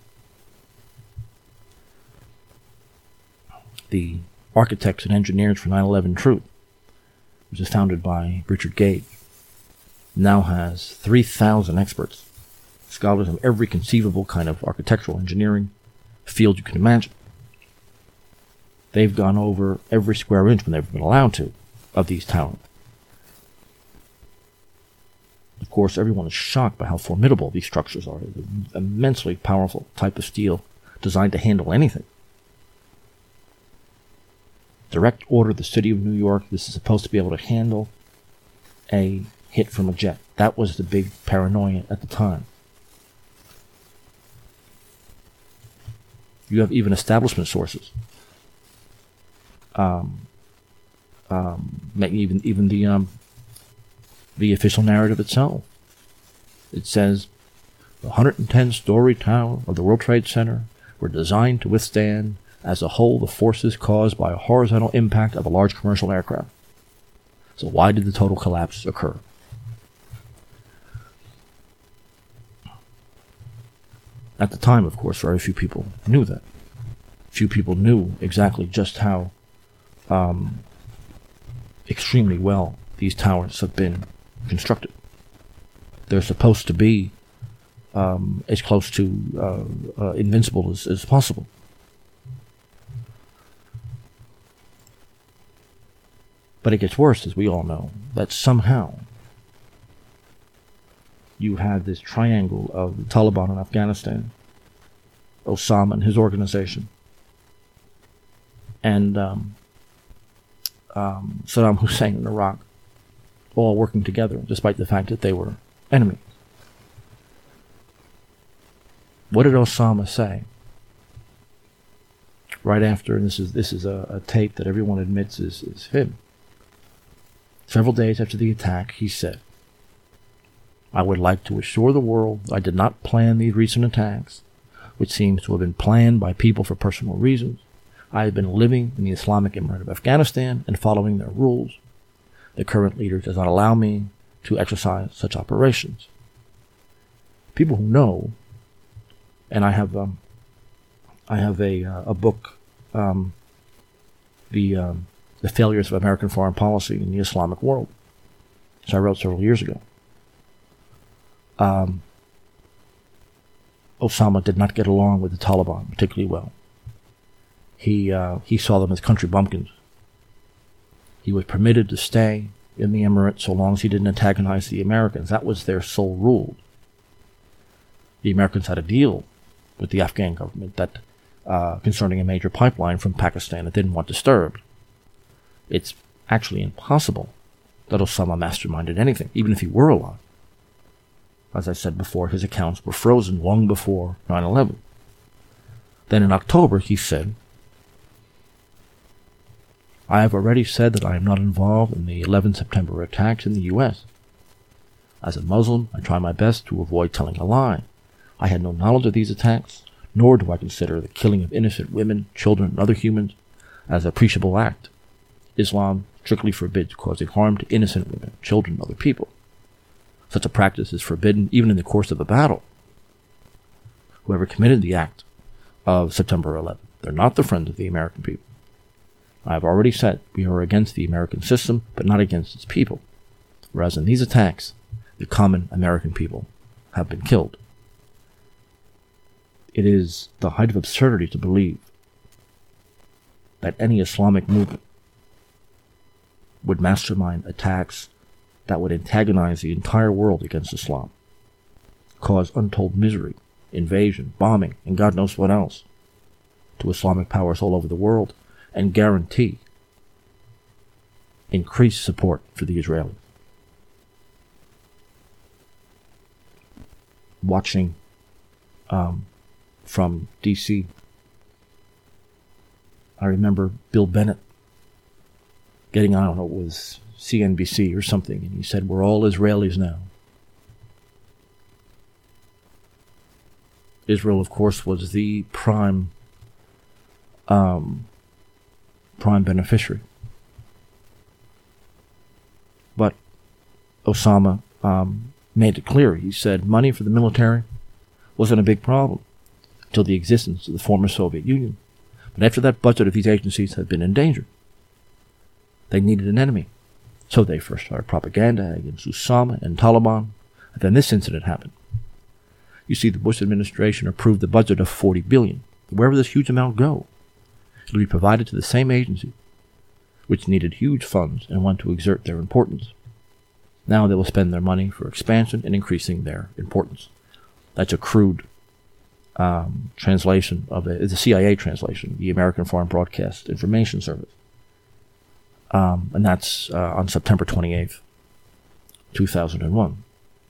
The architects and engineers for nine eleven Truth, which is founded by Richard Gage, now has three thousand experts, scholars of every conceivable kind of architectural engineering field you can imagine. They've gone over every square inch when they've been allowed to of these towers. Of course, everyone is shocked by how formidable these structures are. They're an immensely powerful type of steel designed to handle anything. Direct order of the city of New York, this is supposed to be able to handle a hit from a jet. That was the big paranoia at the time. You have even establishment sources. Um, um, even even the um, the official narrative itself. It says the one hundred ten story tower of the World Trade Center were designed to withstand as a whole the forces caused by a horizontal impact of a large commercial aircraft. So why did the total collapse occur? At the time, of course, very few people knew that. Few people knew exactly just how um, extremely well these towers have been constructed. They're supposed to be um, as close to uh, uh, invincible as, as possible. But it gets worse, as we all know, that somehow you had this triangle of the Taliban in Afghanistan, Osama and his organization, and um, um, Saddam Hussein in Iraq, all working together, despite the fact that they were enemies. What did Osama say? Right after, and this is this is a, a tape that everyone admits is, is him. Several days after the attack, he said, I would like to assure the world I did not plan these recent attacks, which seems to have been planned by people for personal reasons. I have been living in the Islamic Emirate of Afghanistan and following their rules. The current leader does not allow me to exercise such operations. People who know, and I have um, I have a uh, a book, um, the um, the failures of American foreign policy in the Islamic world, which I wrote several years ago. Um, Osama did not get along with the Taliban particularly well. He uh, he saw them as country bumpkins. He was permitted to stay in the emirate so long as he didn't antagonize the Americans. That was their sole rule. The Americans had a deal with the Afghan government that uh, concerning a major pipeline from Pakistan that didn't want disturbed. It's actually impossible that Osama masterminded anything, even if he were alive. As I said before, his accounts were frozen long before nine eleven. Then in October, he said, I have already said that I am not involved in the eleven September attacks in the U S. As a Muslim, I try my best to avoid telling a lie. I had no knowledge of these attacks, nor do I consider the killing of innocent women, children, and other humans as an appreciable act. Islam strictly forbids causing harm to innocent women, children, and other people. Such a practice is forbidden even in the course of a battle. Whoever committed the act of September eleventh, they're not the friends of the American people. I have already said we are against the American system, but not against its people. Whereas in these attacks, the common American people have been killed. It is the height of absurdity to believe that any Islamic movement would mastermind attacks that would antagonize the entire world against Islam, cause untold misery, invasion, bombing, and God knows what else to Islamic powers all over the world, and guarantee increased support for the Israelis. Watching um, from D C, I remember Bill Bennett getting on, I don't know, it was C N B C or something, and he said, we're all Israelis now. Israel, of course, was the prime um, prime beneficiary. But Osama um, made it clear. He said money for the military wasn't a big problem until the existence of the former Soviet Union. But after that budget of these agencies had been endangered, they needed an enemy. So they first started propaganda against Osama and Taliban, and then this incident happened. You see, the Bush administration approved the budget of forty billion dollars. Where will this huge amount go? It will be provided to the same agency, which needed huge funds and want to exert their importance. Now they will spend their money for expansion and increasing their importance. That's a crude um, translation of a, it's a C I A translation, the American Foreign Broadcast Information Service. Um, and that's uh, on September twenty-eighth, two thousand one.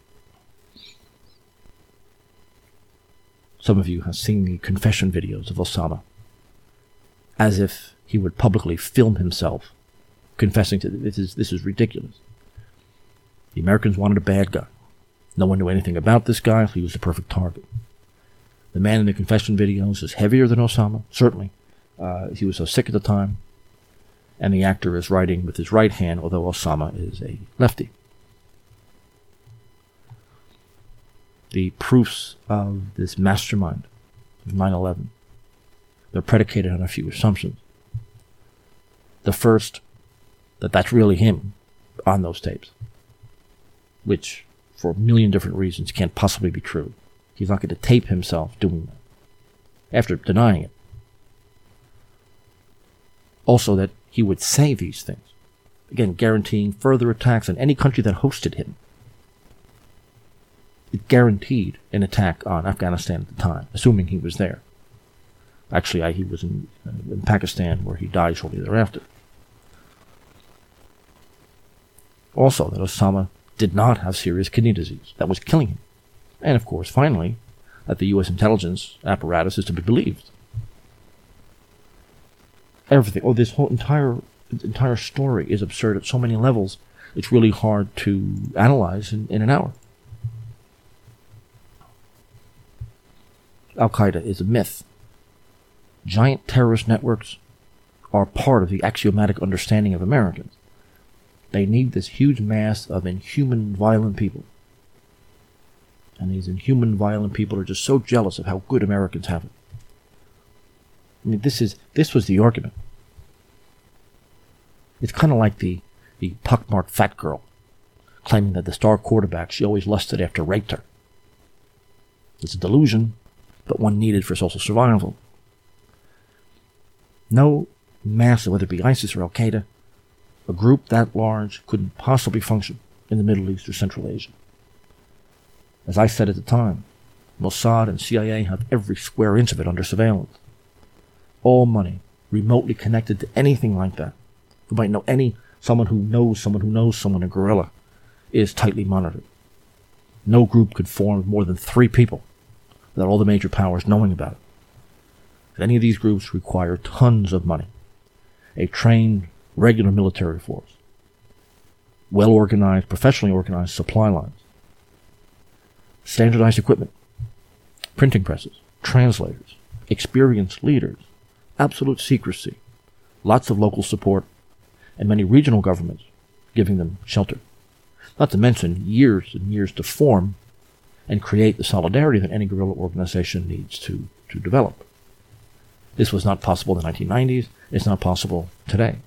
Some of you have seen the confession videos of Osama, as if he would publicly film himself confessing to this is this is ridiculous. The Americans wanted a bad guy. No one knew anything about this guy. He was the perfect target. The man in the confession videos is heavier than Osama, certainly. Uh, he was so sick at the time. And the actor is writing with his right hand, although Osama is a lefty. The proofs of this mastermind of nine eleven, they're predicated on a few assumptions. The first, that that's really him on those tapes, which, for a million different reasons, can't possibly be true. He's not going to tape himself doing that, after denying it. Also, that he would say these things, again, guaranteeing further attacks on any country that hosted him. It guaranteed an attack on Afghanistan at the time, assuming he was there. Actually, I, he was in, uh, in Pakistan, where he died shortly thereafter. Also, that Osama did not have serious kidney disease that was killing him. And, of course, finally, that the U S intelligence apparatus is to be believed. Everything. Oh, this whole entire entire story is absurd at so many levels, it's really hard to analyze in, in an hour. Al-Qaeda is a myth. Giant terrorist networks are part of the axiomatic understanding of Americans. They need this huge mass of inhuman, violent people. And these inhuman, violent people are just so jealous of how good Americans have it. I mean, this is this was the argument. It's kind of like the, the pockmarked fat girl claiming that the star quarterback she always lusted after raped her. It's a delusion. but one needed for social survival. No massive, whether it be ISIS or Al-Qaeda, a group that large couldn't possibly function in the Middle East or Central Asia. As I said at the time, Mossad and C I A have every square inch of it under surveillance. All money remotely connected to anything like that, who might know any, someone who knows someone who knows someone, a guerrilla, is tightly monitored. No group could form more than three people without all the major powers knowing about it. Any of these groups require tons of money, a trained, regular military force, well-organized, professionally organized supply lines, standardized equipment, printing presses, translators, experienced leaders, absolute secrecy, lots of local support, and many regional governments giving them shelter. Not to mention years and years to form and create the solidarity that any guerrilla organization needs to, to develop. This was not possible in the nineteen nineties. It's not possible today.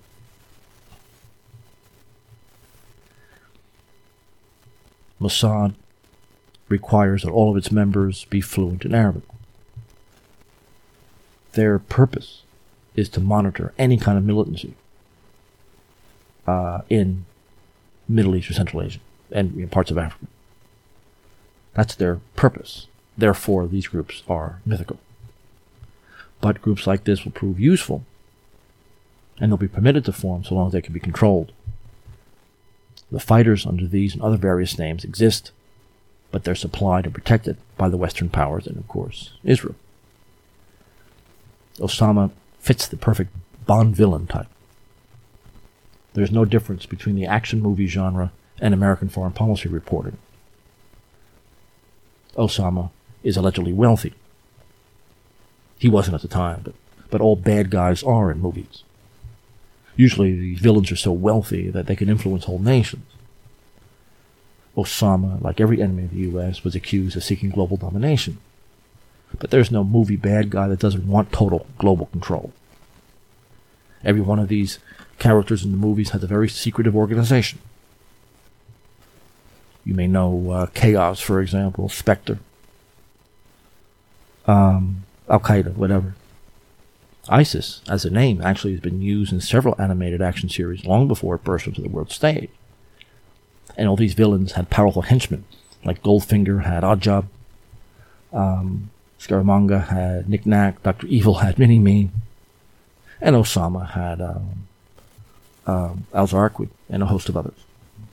Mossad requires that all of its members be fluent in Arabic. Their purpose is to monitor any kind of militancy uh, in Middle East or Central Asia and you know, parts of Africa. That's their purpose. Therefore, these groups are mythical. But groups like this will prove useful, and they'll be permitted to form so long as they can be controlled. The fighters under these and other various names exist, but they're supplied and protected by the Western powers and, of course, Israel. Osama fits the perfect Bond villain type. There's no difference between the action movie genre and American foreign policy reporting. Osama is allegedly wealthy. He wasn't at the time, but, but all bad guys are in movies. Usually these villains are so wealthy that they can influence whole nations. Osama, like every enemy of the U S, was accused of seeking global domination. But there's no movie bad guy that doesn't want total global control. Every one of these characters in the movies has a very secretive organization. You may know uh, Chaos, for example, Spectre, um, Al-Qaeda, whatever. ISIS, as a name, actually has been used in several animated action series long before it burst onto the world stage. And all these villains had powerful henchmen, like Goldfinger had Oddjob, um, Scaramanga had Knick Knack, Doctor Evil had Mini-Me, and Osama had um, um, Al-Zarqui, and a host of others.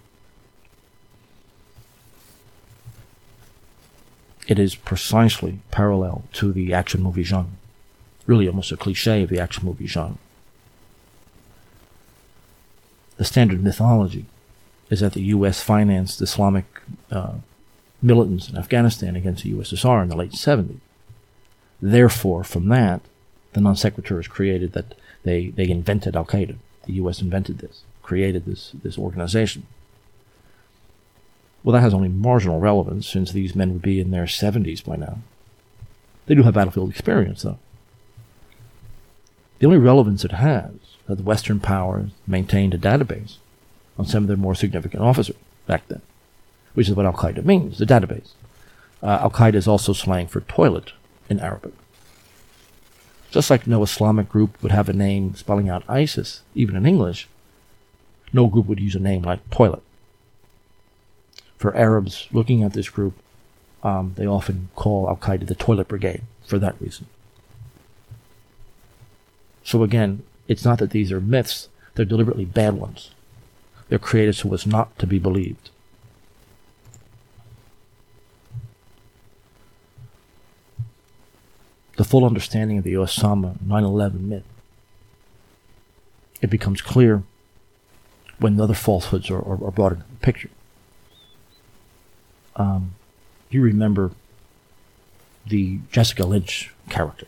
It is precisely parallel to the action movie genre. Really almost a cliche of the action movie genre. The standard mythology is that the U S financed Islamic uh, militants in Afghanistan against the U S S R in the late seventies. Therefore, from that, the non sequitur is created that they, they invented Al-Qaeda. The U S invented this, created this, this organization. Well, that has only marginal relevance, since these men would be in their seventies by now. They do have battlefield experience, though. The only relevance it has is that the Western powers maintained a database on some of their more significant officers back then, which is what Al-Qaeda means, the database. Uh, Al-Qaeda is also slang for toilet in Arabic. Just like no Islamic group would have a name spelling out ISIS, even in English, no group would use a name like toilet. For Arabs looking at this group, um, they often call Al-Qaeda the Toilet Brigade for that reason. So again, it's not that these are myths, they're deliberately bad ones. They're created so as not to be believed. The full understanding of the Osama nine eleven myth, it becomes clear when the other falsehoods are, are, are brought into the picture. Um, you remember the Jessica Lynch character.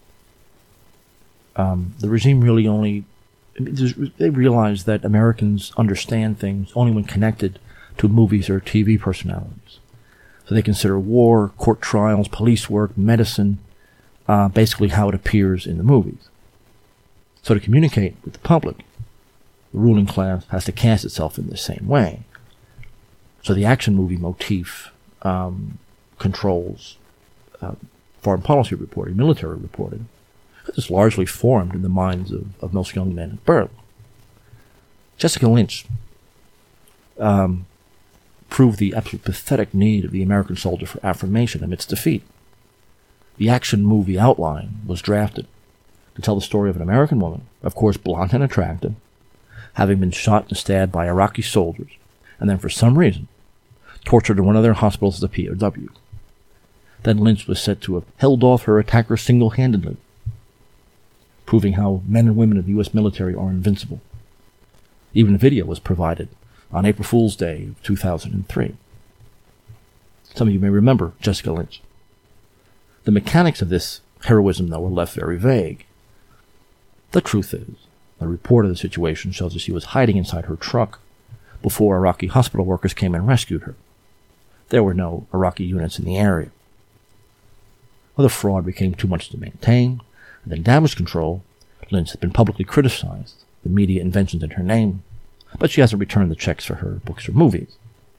Um, the regime really only, they realized that Americans understand things only when connected to movies or T V personalities. So they consider war, court trials, police work, medicine, uh, basically how it appears in the movies. So to communicate with the public, the ruling class has to cast itself in the same way. So the action movie motif um, controls uh, foreign policy reporting, military reporting, is largely formed in the minds of, of most young men at birth. Jessica Lynch um, proved the absolute pathetic need of the American soldier for affirmation amidst defeat. The action movie Outline was drafted to tell the story of an American woman, of course blonde and attractive, having been shot and stabbed by Iraqi soldiers, and then for some reason tortured in one of their hospitals as a P O W. Then Lynch was said to have held off her attacker single-handedly, proving how men and women of the U S military are invincible. Even a video was provided on April Fool's Day of two thousand three. Some of you may remember Jessica Lynch. The mechanics of this heroism, though, were left very vague. The truth is, the report of the situation shows that she was hiding inside her truck before Iraqi hospital workers came and rescued her. There were no Iraqi units in the area. Well, the fraud became too much to maintain, and in damage control, Lynch has been publicly criticized, the media inventions in her name, but she hasn't returned the checks for her books or movies.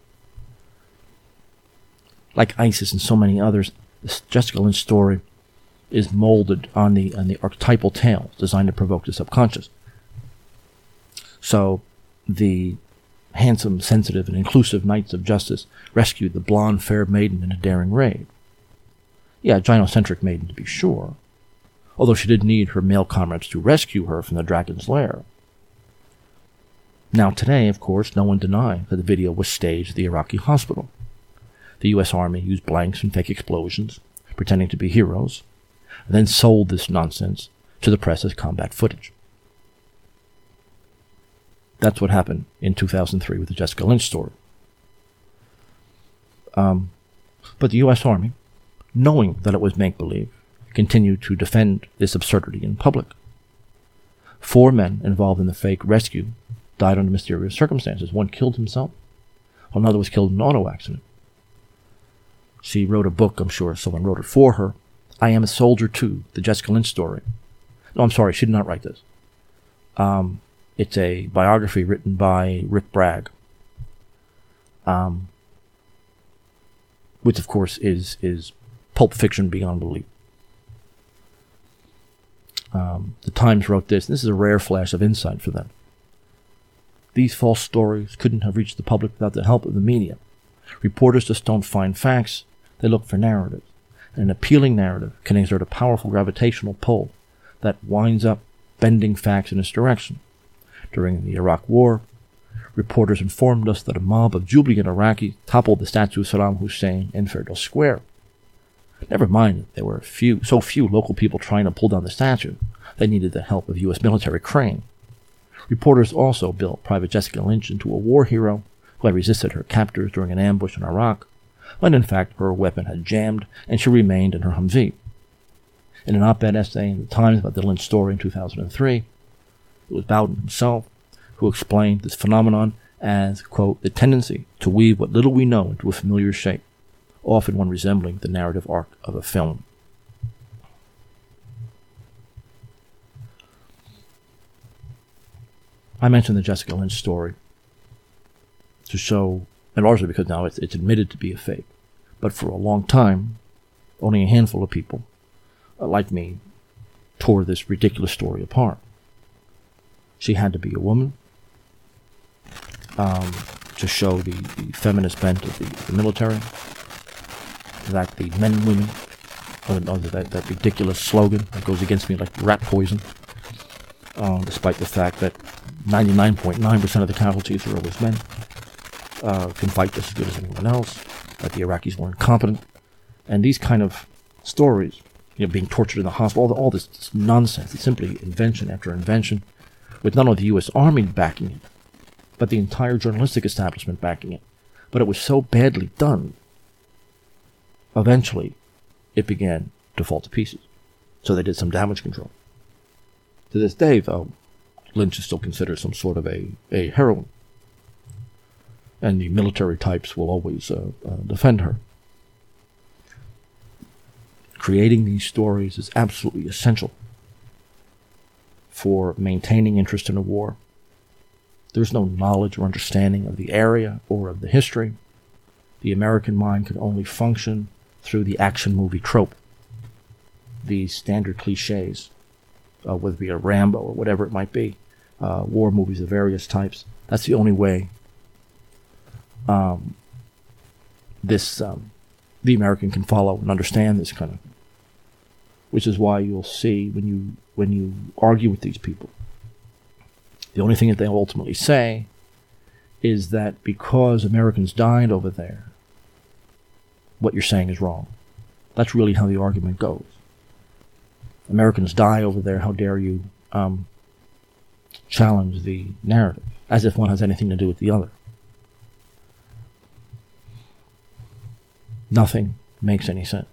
Like ISIS and so many others, this Jessica Lynch story is molded on the on the archetypal tales designed to provoke the subconscious. So, the handsome, sensitive, and inclusive knights of justice rescued the blonde, fair maiden in a daring raid. Yeah, a gynocentric maiden to be sure, although she did need her male comrades to rescue her from the dragon's lair. Now today, of course, no one denies that the video was staged at the Iraqi hospital. The U S Army used blanks and fake explosions, pretending to be heroes, and then sold this nonsense to the press as combat footage. That's what happened in two thousand three with the Jessica Lynch story. Um, but the U S Army, knowing that it was make-believe, continued to defend this absurdity in public. Four men involved in the fake rescue died under mysterious circumstances. One killed himself, while another was killed in an auto accident. She wrote a book, I'm sure someone wrote it for her, I Am a Soldier Too, the Jessica Lynch story. No, I'm sorry, she did not write this. Um, it's a biography written by Rick Bragg, um, which of course is is pulp fiction beyond belief. Um, the Times wrote this, and this is a rare flash of insight for them. These false stories couldn't have reached the public without the help of the media. Reporters just don't find facts, they look for narratives. And an appealing narrative can exert a powerful gravitational pull that winds up bending facts in its direction. During the Iraq War, reporters informed us that a mob of jubilant Iraqis toppled the statue of Saddam Hussein in Firdous Square. Never mind that there were few, so few local people trying to pull down the statue, they needed the help of U S military crane. Reporters also built Private Jessica Lynch into a war hero who had resisted her captors during an ambush in Iraq, when in fact her weapon had jammed and she remained in her Humvee. In an op-ed essay in the Times about the Lynch story in two thousand three, it was Bowden himself who explained this phenomenon as, quote, the tendency to weave what little we know into a familiar shape, often one resembling the narrative arc of a film. I mentioned the Jessica Lynch story to show, and largely because now it's, it's admitted to be a fake, but for a long time, only a handful of people, uh, like me, tore this ridiculous story apart. She had to be a woman um, to show the, the feminist bent of the, the military, that the men and women, or, or that, that ridiculous slogan that goes against me like rat poison, uh, despite the fact that ninety-nine point nine percent of the casualties are always men, uh, can fight just as good as anyone else, that the Iraqis were incompetent, and these kind of stories, you know, being tortured in the hospital, all, the, all this, this nonsense, it's simply invention after invention, with not only the U S Army backing it, but the entire journalistic establishment backing it. But it was so badly done, eventually it began to fall to pieces. So they did some damage control. To this day, though, Lynch is still considered some sort of a, a heroine. And the military types will always uh, uh, defend her. Creating these stories is absolutely essential for maintaining interest in a war. There's no knowledge or understanding of the area or of the history. The American mind can only function through the action movie trope. these standard cliches, uh, whether it be a Rambo or whatever it might be, uh, war movies of various types. That's the only way um, this um, the American can follow and understand this kind of thing. Which is why you'll see when you when you argue with these people, the only thing that they'll ultimately say is that because Americans died over there, what you're saying is wrong. That's really how the argument goes. Americans die over there, how dare you um, challenge the narrative, as if one has anything to do with the other. Nothing makes any sense.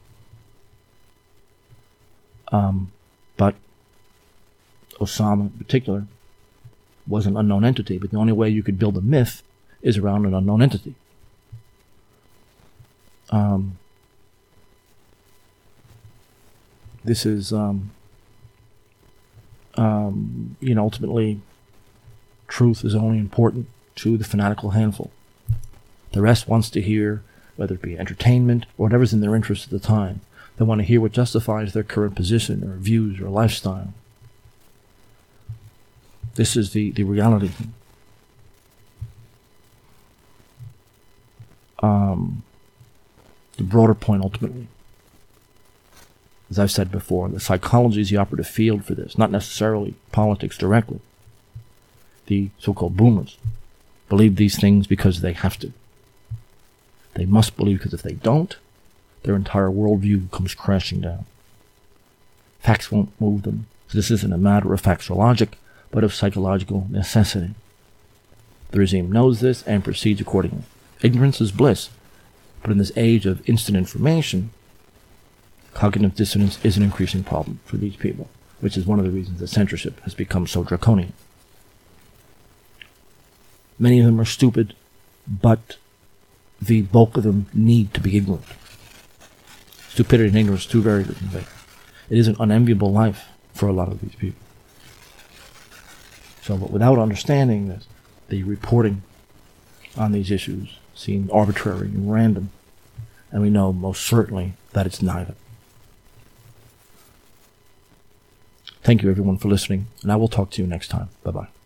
Um, but Osama in particular was an unknown entity, but the only way you could build a myth is around an unknown entity. Um, this is, um, um, you know, ultimately, truth is only important to the fanatical handful. The rest wants to hear, whether it be entertainment or whatever's in their interest at the time. They want to hear what justifies their current position or views or lifestyle. This is the, the reality. Um, the broader point, ultimately, as I've said before, the psychology is the operative field for this, not necessarily politics directly. The so-called boomers believe these things because they have to. They must believe, because if they don't, their entire worldview comes crashing down. Facts won't move them. So this isn't a matter of factual logic, but of psychological necessity. The regime knows this and proceeds accordingly. Ignorance is bliss, but in this age of instant information, cognitive dissonance is an increasing problem for these people, which is one of the reasons that censorship has become so draconian. Many of them are stupid, but the bulk of them need to be ignorant. Stupidity and ignorance are two very different things. It is an unenviable life for a lot of these people. So, but without understanding this, the reporting on these issues seems arbitrary and random, and we know most certainly that it's neither. Thank you, everyone, for listening, and I will talk to you next time. Bye-bye.